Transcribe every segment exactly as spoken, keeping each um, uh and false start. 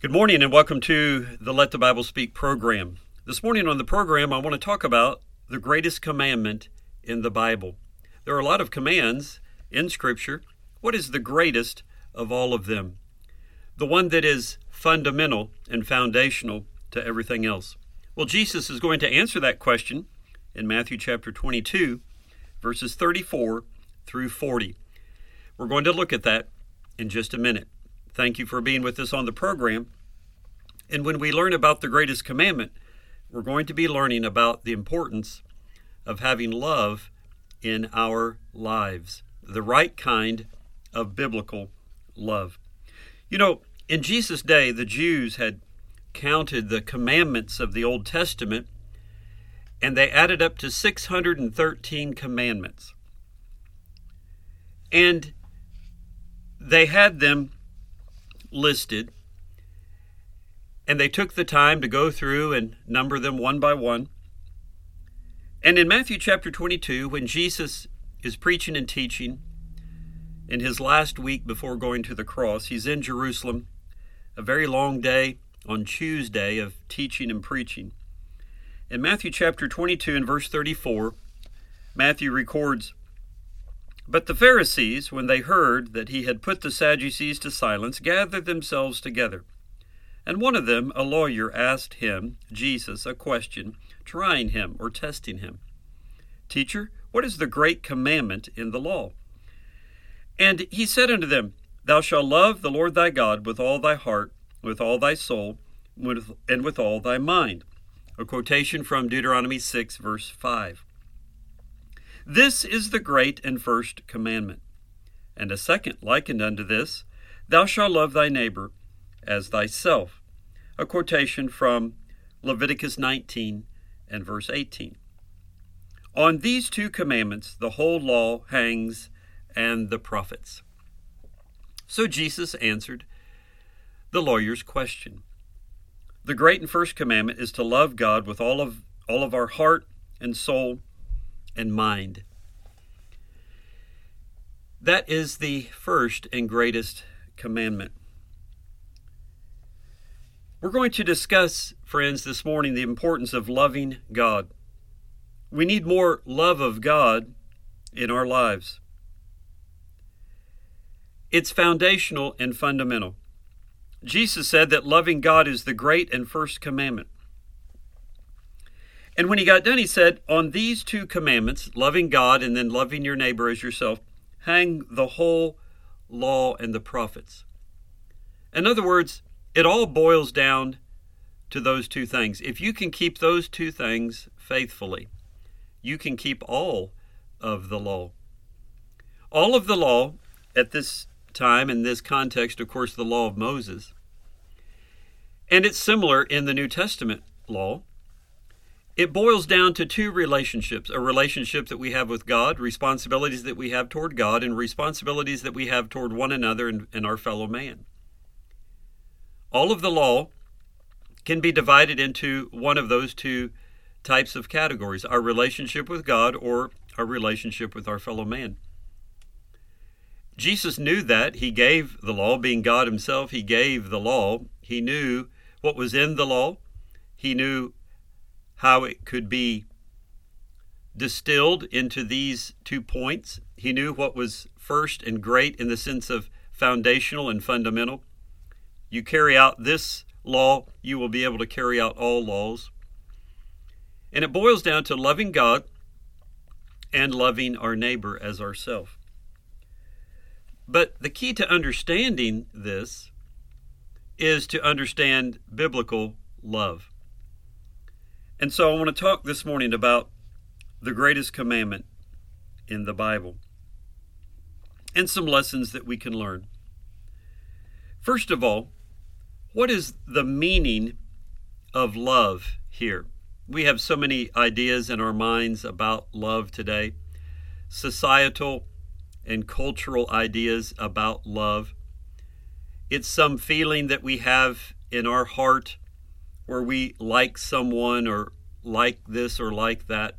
Good morning and welcome to the Let the Bible Speak program. This morning on the program, I want to talk about the greatest commandment in the Bible. There are a lot of commands in Scripture. What is the greatest of all of them? The one that is fundamental and foundational to everything else. Well, Jesus is going to answer that question in Matthew chapter twenty-two, verses thirty-four through forty. We're going to look at that in just a minute. Thank you for being with us on the program. And when we learn about the greatest commandment, we're going to be learning about the importance of having love in our lives, the right kind of biblical love. You know, in Jesus' day, the Jews had counted the commandments of the Old Testament, and they added up to six hundred thirteen commandments. And they had them listed, and they took the time to go through and number them one by one. And in Matthew chapter twenty-two, when Jesus is preaching and teaching in his last week before going to the cross, he's in Jerusalem, a very long day on Tuesday of teaching and preaching. In Matthew chapter twenty-two and verse thirty-four, Matthew records, "But the Pharisees, when they heard that he had put the Sadducees to silence, gathered themselves together. And one of them, a lawyer, asked him, Jesus, a question, trying him or testing him. 'Teacher, what is the great commandment in the law?' And he said unto them, Thou shalt love the Lord thy God with all thy heart, with all thy soul, and with all thy mind." A quotation from Deuteronomy six, verse five. "This is the great and first commandment. And a second likened unto this, Thou shalt love thy neighbor as thyself." A quotation from Leviticus nineteen and verse eighteen. On these two commandments the whole law hangs, and the prophets. So Jesus answered the lawyer's question. The great and first commandment is to love God with all of all of our heart and soul and mind. That is the first and greatest commandment. We're going to discuss, friends, this morning the importance of loving God. We need more love of God in our lives. It's foundational and fundamental. Jesus said that loving God is the great and first commandment. And when he got done, he said, on these two commandments, loving God and then loving your neighbor as yourself, hang the whole law and the prophets. In other words, it all boils down to those two things. If you can keep those two things faithfully, you can keep all of the law. All of the law at this time, in this context, of course, the law of Moses. And it's similar in the New Testament law. It boils down to two relationships, a relationship that we have with God, responsibilities that we have toward God, and responsibilities that we have toward one another and, and our fellow man. All of the law can be divided into one of those two types of categories, our relationship with God or our relationship with our fellow man. Jesus knew that. He gave the law, being God himself, he gave the law. He knew what was in the law. He knew how it could be distilled into these two points. He knew what was first and great in the sense of foundational and fundamental. You carry out this law, you will be able to carry out all laws. And it boils down to loving God and loving our neighbor as ourselves. But the key to understanding this is to understand biblical love. And so I want to talk this morning about the greatest commandment in the Bible and some lessons that we can learn. First of all, what is the meaning of love here? We have so many ideas in our minds about love today. Societal and cultural ideas about love. It's some feeling that we have in our heart where we like someone or like this or like that.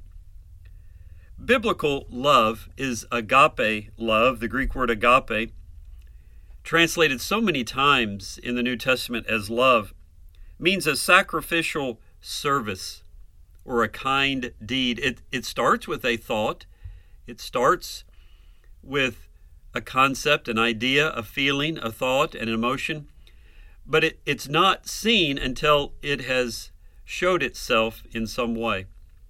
Biblical love is agape love, the Greek word agape, translated so many times in the New Testament as love, means a sacrificial service or a kind deed. It, it starts with a thought. It starts with a concept, an idea, a feeling, a thought, an emotion. But it, it's not seen until it has showed itself in some way.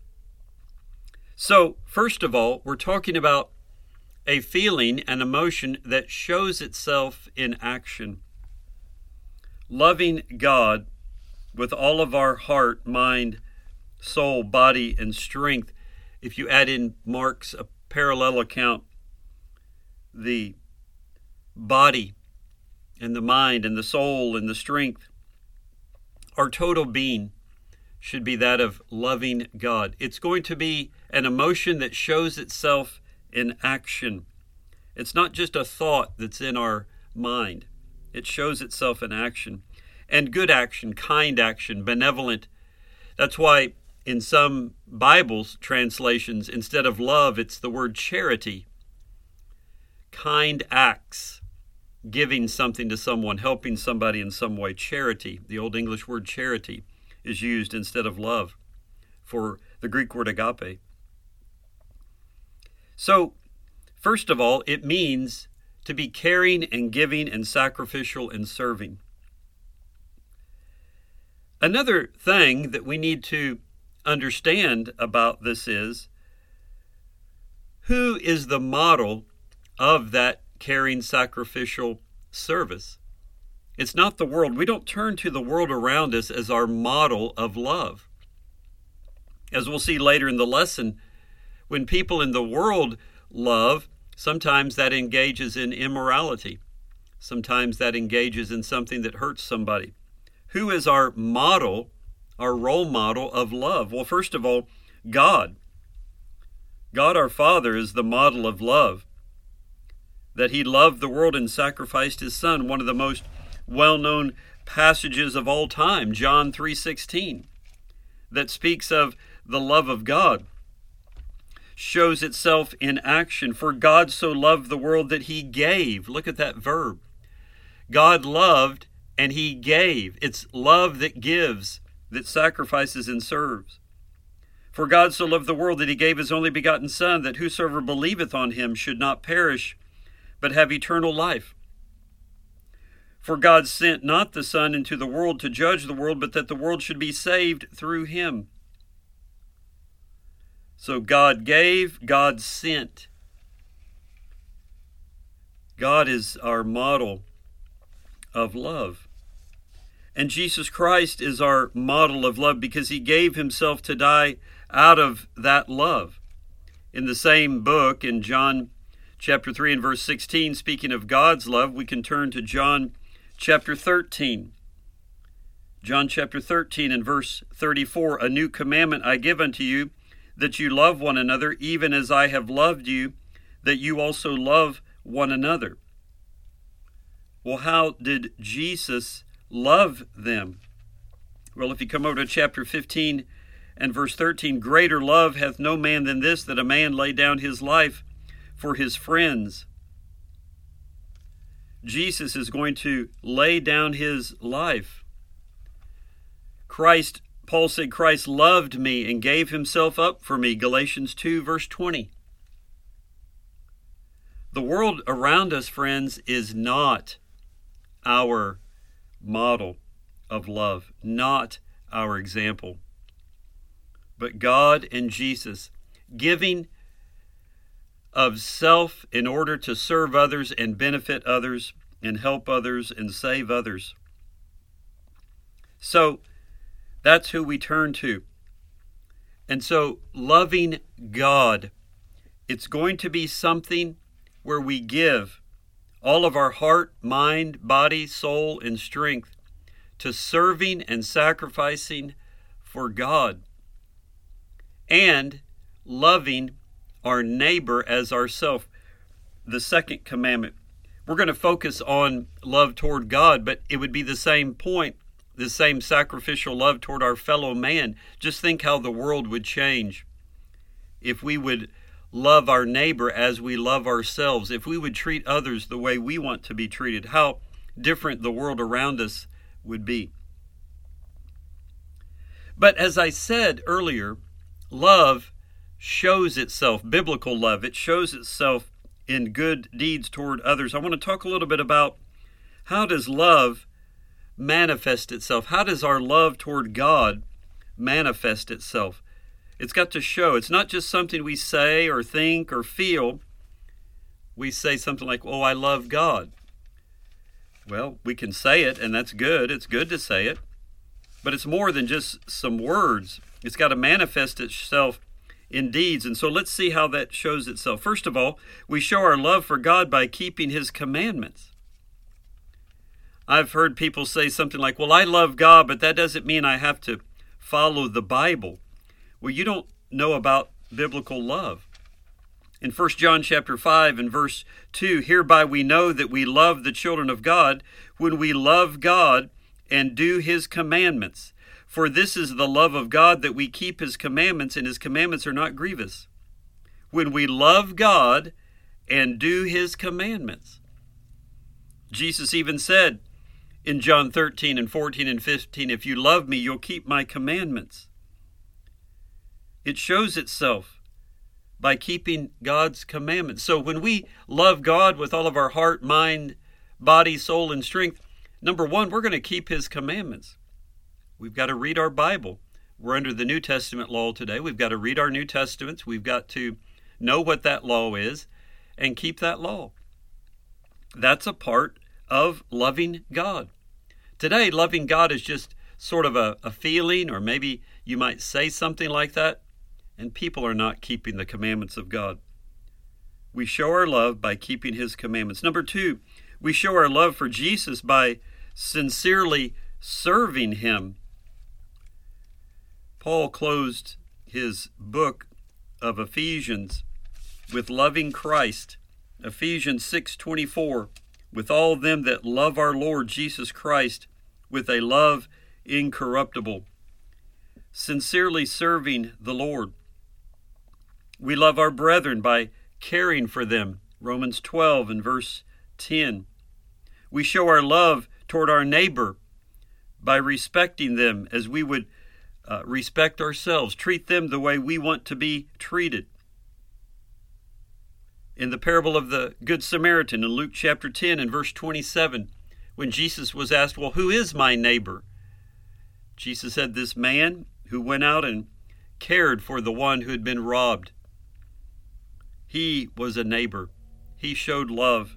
So, first of all, we're talking about a feeling, an emotion that shows itself in action. Loving God with all of our heart, mind, soul, body, and strength. If you add in Mark's a parallel account, the body and the mind and the soul and the strength, our total being should be that of loving God. It's going to be an emotion that shows itself in action. It's not just a thought that's in our mind. It shows itself in action. And good action, kind action, benevolent. That's why in some Bibles translations, instead of love, it's the word charity. Kind acts, giving something to someone, helping somebody in some way. Charity, the Old English word charity, is used instead of love for the Greek word agape. So, first of all, it means to be caring and giving and sacrificial and serving. Another thing that we need to understand about this is, who is the model of that caring, sacrificial service? It's not the world. We don't turn to the world around us as our model of love. As we'll see later in the lesson, when people in the world love, sometimes that engages in immorality. Sometimes that engages in something that hurts somebody. Who is our model, our role model of love? Well, first of all, God. God our Father is the model of love. That he loved the world and sacrificed his Son, one of the most well-known passages of all time, John three sixteen, that speaks of the love of God, shows itself in action. For God so loved the world that he gave. Look at that verb. God loved and he gave. It's love that gives, that sacrifices and serves. For God so loved the world that he gave his only begotten Son, that whosoever believeth on him should not perish, but have eternal life. For God sent not the Son into the world to judge the world, but that the world should be saved through him. So God gave, God sent. God is our model of love. And Jesus Christ is our model of love because he gave himself to die out of that love. In the same book, in John chapter three and verse sixteen, speaking of God's love, we can turn to John chapter thirteen. John chapter thirteen and verse thirty-four, a new commandment I give unto you, that you love one another, even as I have loved you, that you also love one another. Well, how did Jesus love them? Well, if you come over to chapter fifteen and verse thirteen, greater love hath no man than this, that a man lay down his life for his friends. Jesus is going to lay down his life. Christ, Paul said, Christ loved me and gave himself up for me, Galatians two, verse twenty. The world around us, friends, is not our model of love, not our example. But God and Jesus giving of self in order to serve others and benefit others and help others and save others. So that's who we turn to. And so loving God, it's going to be something where we give all of our heart, mind, body, soul, and strength to serving and sacrificing for God and loving our neighbor as ourself. The second commandment. We're going to focus on love toward God, but it would be the same point, the same sacrificial love toward our fellow man. Just think how the world would change if we would love our neighbor as we love ourselves, if we would treat others the way we want to be treated, how different the world around us would be. But as I said earlier, love shows itself, biblical love, it shows itself in good deeds toward others. I want to talk a little bit about how does love manifest itself? How does our love toward God manifest itself? It's got to show. It's not just something we say or think or feel. We say something like, oh, I love God. Well, we can say it, and that's good. It's good to say it. But it's more than just some words. It's got to manifest itself in deeds. And so let's see how that shows itself. First of all, we show our love for God by keeping His commandments. I've heard people say something like, well, I love God, but that doesn't mean I have to follow the Bible. Well, you don't know about biblical love. In First John chapter five and verse two, hereby we know that we love the children of God when we love God and do His commandments. For this is the love of God, that we keep His commandments, and His commandments are not grievous. When we love God and do His commandments. Jesus even said in John thirteen and fourteen and fifteen, if you love me, you'll keep my commandments. It shows itself by keeping God's commandments. So when we love God with all of our heart, mind, body, soul, and strength, number one, we're going to keep His commandments. We've got to read our Bible. We're under the New Testament law today. We've got to read our New Testaments. We've got to know what that law is and keep that law. That's a part of loving God. Today, loving God is just sort of a, a feeling, or maybe you might say something like that, and people are not keeping the commandments of God. We show our love by keeping His commandments. Number two, we show our love for Jesus by sincerely serving Him. Paul closed his book of Ephesians with loving Christ. Ephesians six twenty-four, with all them that love our Lord Jesus Christ with a love incorruptible. Sincerely serving the Lord. We love our brethren by caring for them. Romans twelve and verse ten. We show our love toward our neighbor by respecting them as we would uh, respect ourselves. Treat them the way we want to be treated. In the parable of the Good Samaritan in Luke chapter ten and verse twenty-seven, when Jesus was asked, well, who is my neighbor? Jesus said, this man who went out and cared for the one who had been robbed. He was a neighbor. He showed love.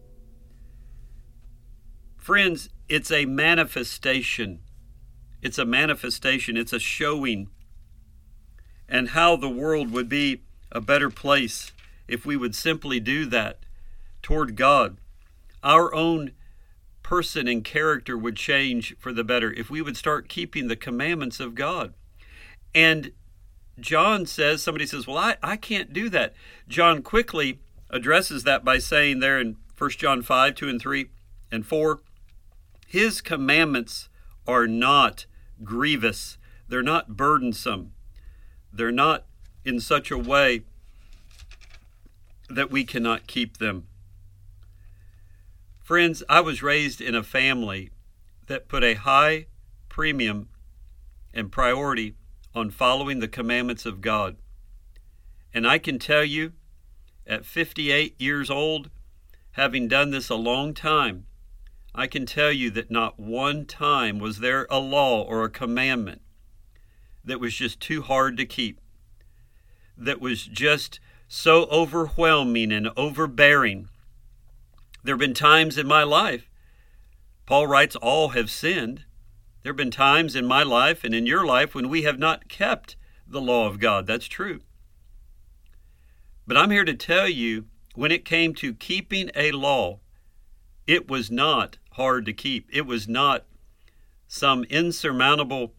Friends, it's a manifestation. It's a manifestation. It's a showing. And how the world would be a better place if we would simply do that toward God. Our own person and character would change for the better if we would start keeping the commandments of God. And John says, somebody says, well, I, I can't do that. John quickly addresses that by saying there in First John five, two and three and four, His commandments are not grievous. They're not burdensome. They're not in such a way that we cannot keep them. Friends, I was raised in a family that put a high premium and priority on following the commandments of God. And I can tell you, at fifty-eight years old, having done this a long time, I can tell you that not one time was there a law or a commandment that was just too hard to keep, that was just so overwhelming and overbearing. There have been times in my life, Paul writes, all have sinned. There have been times in my life and in your life when we have not kept the law of God. That's true. But I'm here to tell you, when it came to keeping a law, it was not hard to keep. It was not some insurmountable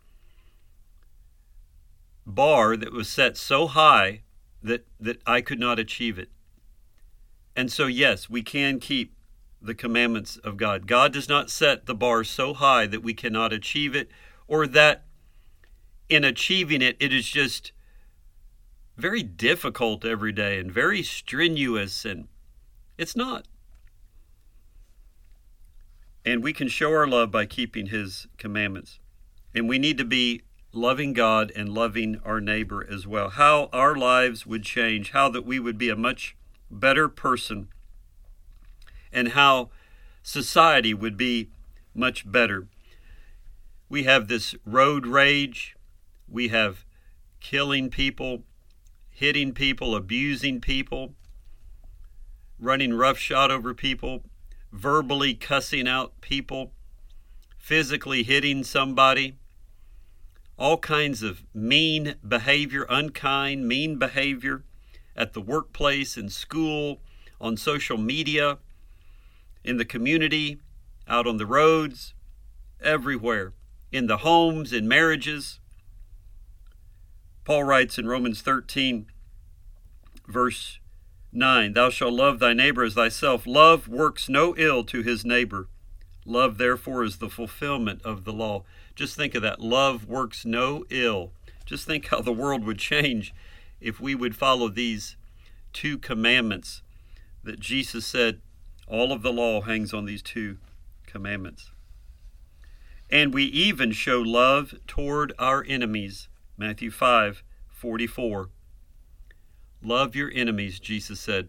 bar that was set so high that, that I could not achieve it. And so, yes, we can keep the commandments of God. God does not set the bar so high that we cannot achieve it, or that in achieving it, it is just very difficult every day and very strenuous, and it's not. And we can show our love by keeping his commandments. And we need to be loving God and loving our neighbor as well. How our lives would change, how that we would be a much better person, and how society would be much better. We have this road rage. We have killing people, hitting people, abusing people, running roughshod over people, verbally cussing out people, physically hitting somebody, all kinds of mean behavior, unkind, mean behavior at the workplace, in school, on social media, in the community, out on the roads, everywhere, in the homes, in marriages. Paul writes in Romans thirteen, verse nine, "Thou shalt love thy neighbor as thyself. Love works no ill to his neighbor. Love, therefore, is the fulfillment of the law." Just think of that. Love works no ill. Just think how the world would change if we would follow these two commandments that Jesus said all of the law hangs on these two commandments. And we even show love toward our enemies. Matthew five forty-four. Love your enemies, Jesus said.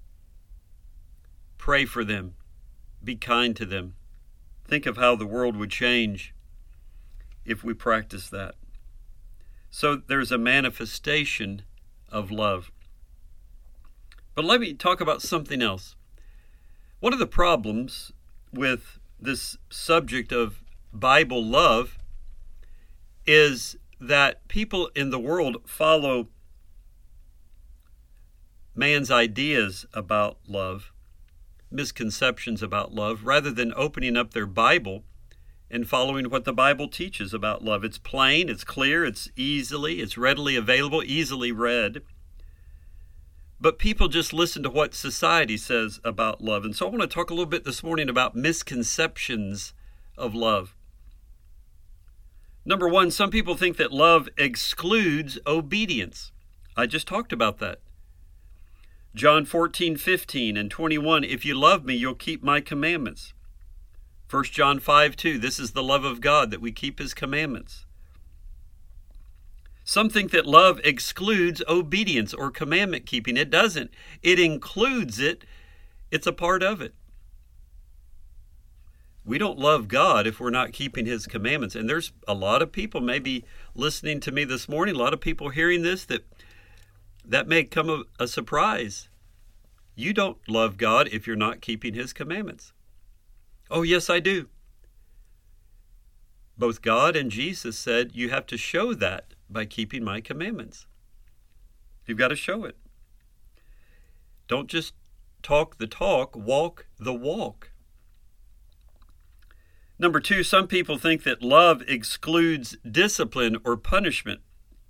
Pray for them. Be kind to them. Think of how the world would change if we practice that. So there's a manifestation of love. But let me talk about something else. One of the problems with this subject of Bible love is that people in the world follow man's ideas about love, misconceptions about love, rather than opening up their Bible and following what the Bible teaches about love. It's plain, it's clear, it's easily, it's readily available, easily read. But people just listen to what society says about love. And so I want to talk a little bit this morning about misconceptions of love. Number one, some people think that love excludes obedience. I just talked about that. John fourteen fifteen and twenty-one, "If you love me, you'll keep my commandments." First John five two, "This is the love of God, that we keep his commandments." Some think that love excludes obedience or commandment keeping. It doesn't. It includes it. It's a part of it. We don't love God if we're not keeping his commandments. And there's a lot of people maybe listening to me this morning, a lot of people hearing this, that that may come a, a surprise. You don't love God if you're not keeping his commandments. Oh, yes, I do. Both God and Jesus said you have to show that by keeping my commandments. You've got to show it. Don't just talk the talk, walk the walk. Number two, some people think that love excludes discipline or punishment.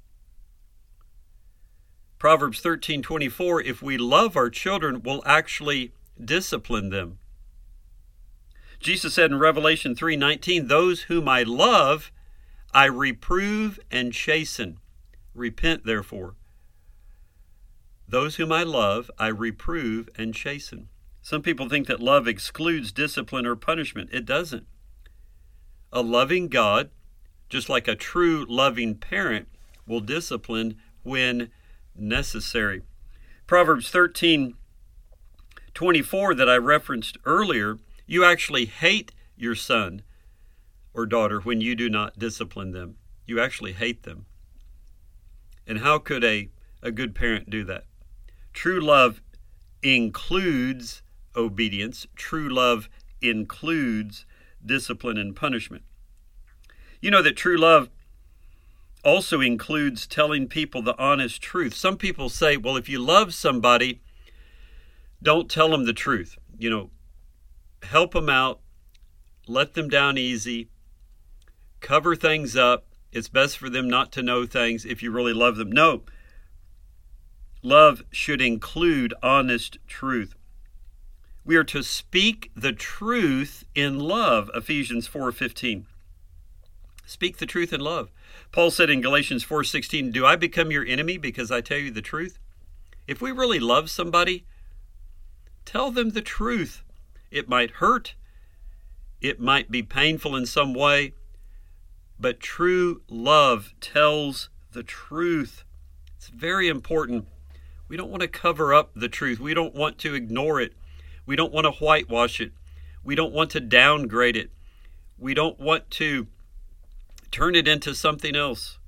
Proverbs thirteen twenty-four, "If we love our children, we'll actually discipline them." Jesus said in Revelation three nineteen, "Those whom I love, I reprove and chasten. Repent, therefore." Those whom I love, I reprove and chasten. Some people think that love excludes discipline or punishment. It doesn't. A loving God, just like a true loving parent, will discipline when necessary. Proverbs thirteen twenty-four that I referenced earlier, "You actually hate your son or daughter when you do not discipline them." You actually hate them. And how could a, a good parent do that? True love includes obedience. True love includes discipline and punishment. You know that true love also includes telling people the honest truth. Some people say, well, if you love somebody, don't tell them the truth. You know, help them out, let them down easy, cover things up. It's best for them not to know things if you really love them. No, love should include honest truth. We are to speak the truth in love, Ephesians four fifteen. Speak the truth in love. Paul said in Galatians four sixteen, do I become your enemy because I tell you the truth? If we really love somebody, tell them the truth. It might hurt. It might be painful in some way, but true love tells the truth. It's very important. We don't want to cover up the truth. We don't want to ignore it. We don't want to whitewash it. We don't want to downgrade it. We don't want to turn it into something else.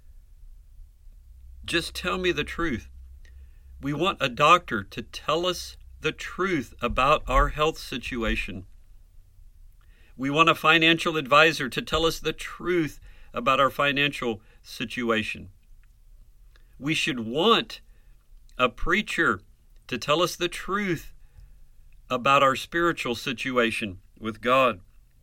Just tell me the truth. We want a doctor to tell us the truth about our health situation. We want a financial advisor to tell us the truth about our financial situation. We should want a preacher to tell us the truth about our spiritual situation with God.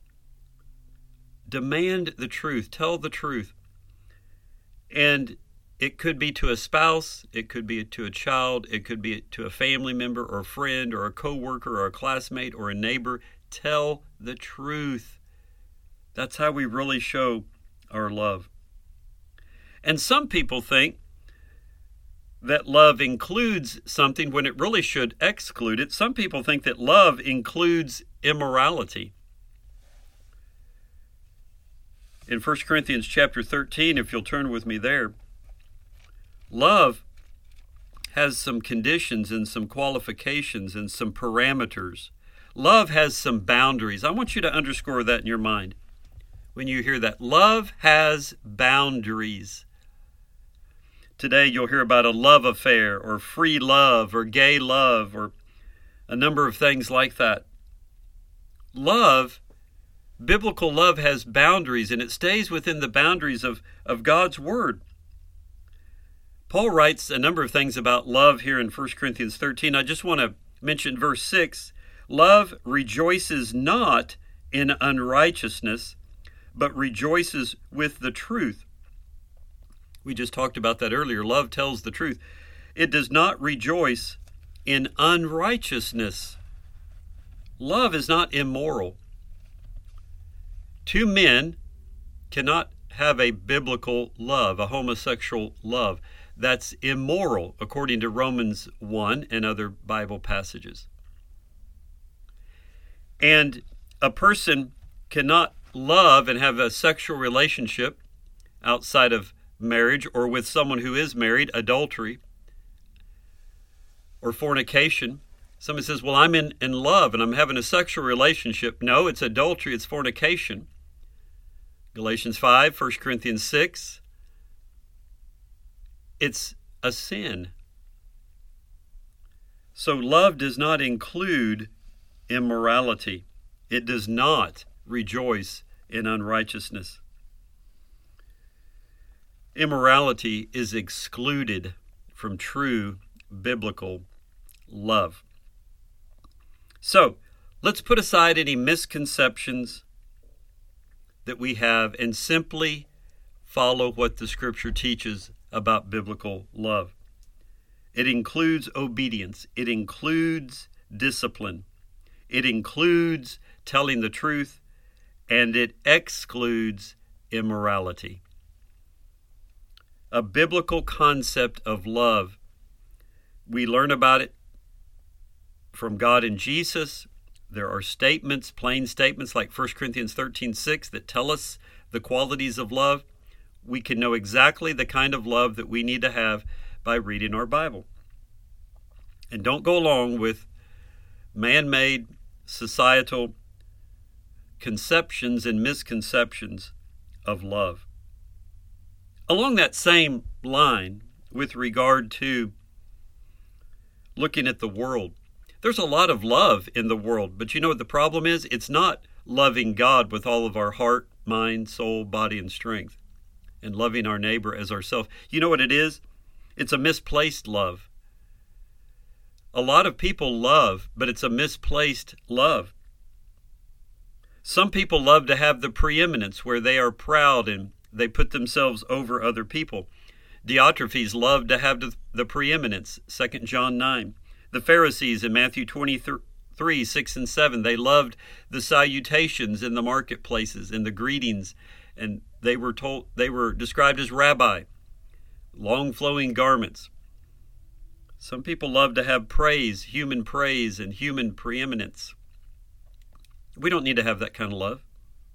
Demand the truth. Tell the truth. And it could be to a spouse, it could be to a child, it could be to a family member or a friend or a coworker or a classmate or a neighbor. Tell the truth. That's how we really show our love. And some people think that love includes something when it really should exclude it. Some people think that love includes immorality. In First Corinthians chapter thirteen, if you'll turn with me there, love has some conditions and some qualifications and some parameters. Love has some boundaries. I want you to underscore that in your mind when you hear that. Love has boundaries. Today you'll hear about a love affair or free love or gay love or a number of things like that. Love, biblical love, has boundaries, and it stays within the boundaries of, of God's Word. Paul writes a number of things about love here in First Corinthians thirteen. I just want to mention verse six. Love rejoices not in unrighteousness, but rejoices with the truth. We just talked about that earlier. Love tells the truth. It does not rejoice in unrighteousness. Love is not immoral. Two men cannot have a biblical love, a homosexual love. That's immoral, according to Romans one and other Bible passages. And a person cannot love and have a sexual relationship outside of marriage or with someone who is married, adultery or fornication. Somebody says, well, I'm in, in love and I'm having a sexual relationship. No, it's adultery, it's fornication. Galatians five, First Corinthians six. It's a sin. So love does not include immorality. It does not rejoice in unrighteousness. Immorality is excluded from true biblical love. So, let's put aside any misconceptions that we have and simply follow what the Scripture teaches about biblical love. It includes obedience. It includes discipline. It includes telling the truth, and it excludes immorality. A biblical concept of love. We learn about it from God and Jesus. There are statements, plain statements like First Corinthians thirteen six that tell us the qualities of love. We can know exactly the kind of love that we need to have by reading our Bible. And don't go along with man-made societal conceptions and misconceptions of love. Along that same line, with regard to looking at the world, there's a lot of love in the world, but you know what the problem is? It's not loving God with all of our heart, mind, soul, body, and strength, and loving our neighbor as ourselves. You know what it is? It's a misplaced love. A lot of people love, but it's a misplaced love. Some people love to have the preeminence where they are proud and they put themselves over other people. Diotrephes loved to have the preeminence, Second John nine. The Pharisees in Matthew twenty-three, six and seven, they loved the salutations in the marketplaces and the greetings and they were told they were described as rabbi, long flowing garments. Some people love to have praise, human praise, and human preeminence. We don't need to have that kind of love.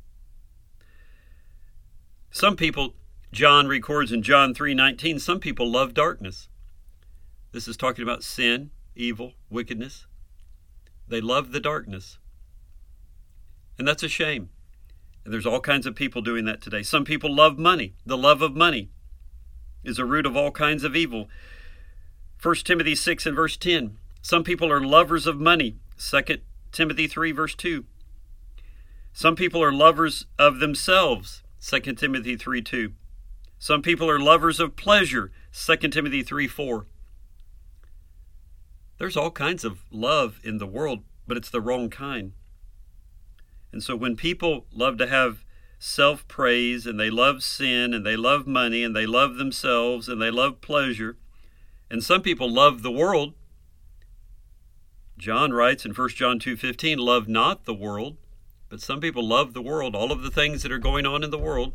Some people, John records in John three nineteen, some people love darkness. This is talking about sin, evil, wickedness. They love the darkness. And that's a shame. And there's all kinds of people doing that today. Some people love money. The love of money is a root of all kinds of evil. First Timothy six and verse ten. Some people are lovers of money. Second Timothy three verse two. Some people are lovers of themselves. Second Timothy three two. Some people are lovers of pleasure. Second Timothy three four. There's all kinds of love in the world, but it's the wrong kind. And so when people love to have self-praise, and they love sin, and they love money, and they love themselves, and they love pleasure, and some people love the world, John writes in First John two fifteen, love not the world, but some people love the world, all of the things that are going on in the world.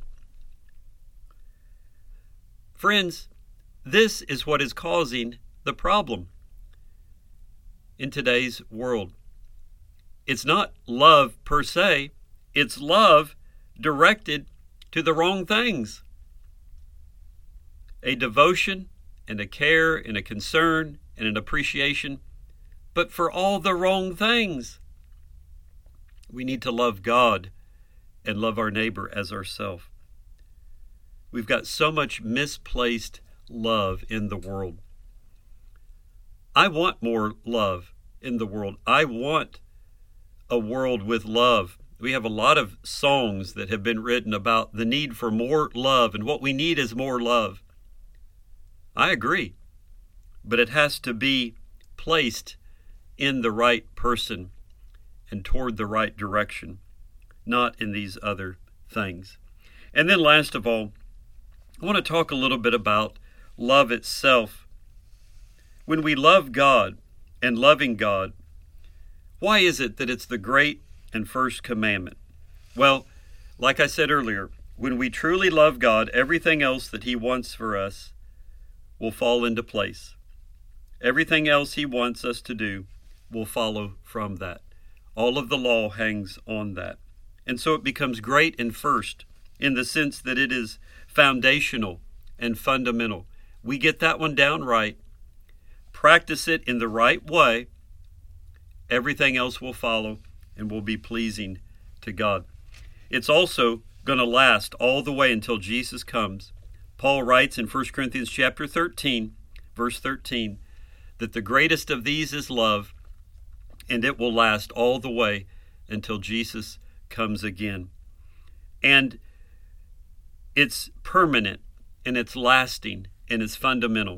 Friends, this is what is causing the problem in today's world. It's not love per se, it's love directed to the wrong things. A devotion and a care and a concern and an appreciation, but for all the wrong things. We need to love God and love our neighbor as ourselves. We've got so much misplaced love in the world. I want more love in the world. I want a world with love. We have a lot of songs that have been written about the need for more love, and what we need is more love. I agree, but it has to be placed in the right person and toward the right direction, not in these other things. And then last of all, I want to talk a little bit about love itself. When we love God and loving God, why is it that it's the great and first commandment? Well, like I said earlier, when we truly love God, everything else that He wants for us will fall into place. Everything else He wants us to do will follow from that. All of the law hangs on that. And so it becomes great and first in the sense that it is foundational and fundamental. We get that one down right, practice it in the right way, everything else will follow and will be pleasing to God. It's also going to last all the way until Jesus comes. Paul writes in First Corinthians chapter thirteen, verse thirteen, that the greatest of these is love, and it will last all the way until Jesus comes again. And it's permanent, and it's lasting, and it's fundamental.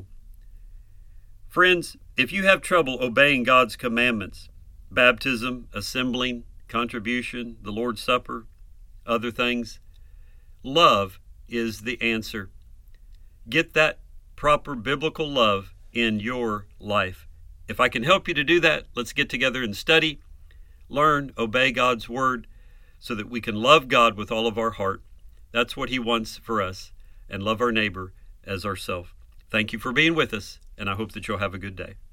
Friends, if you have trouble obeying God's commandments, baptism, assembling, contribution, the Lord's Supper, other things, love is the answer. Get that proper biblical love in your life. If I can help you to do that, let's get together and study, learn, obey God's word so that we can love God with all of our heart. That's what He wants for us, and love our neighbor as ourselves. Thank you for being with us, and I hope that you'll have a good day.